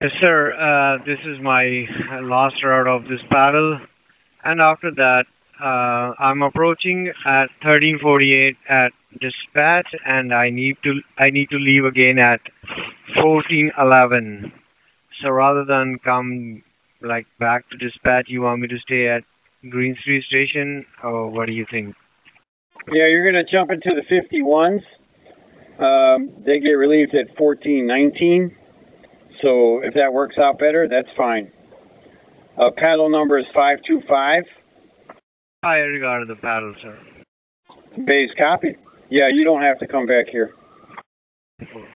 Yes, sir. This is my last route of this battle, and after that, I'm approaching at 13:48 at dispatch, and I need to leave again at 14:11. So rather than come like back to dispatch, you want me to stay at Green Street Station, or what do you think? Yeah, you're going to jump into the 51s. They get relieved at 14:19. So if that works out better, that's fine. Paddle number is 525. I regard the battle, sir. Base copy. Yeah, you don't have to come back here.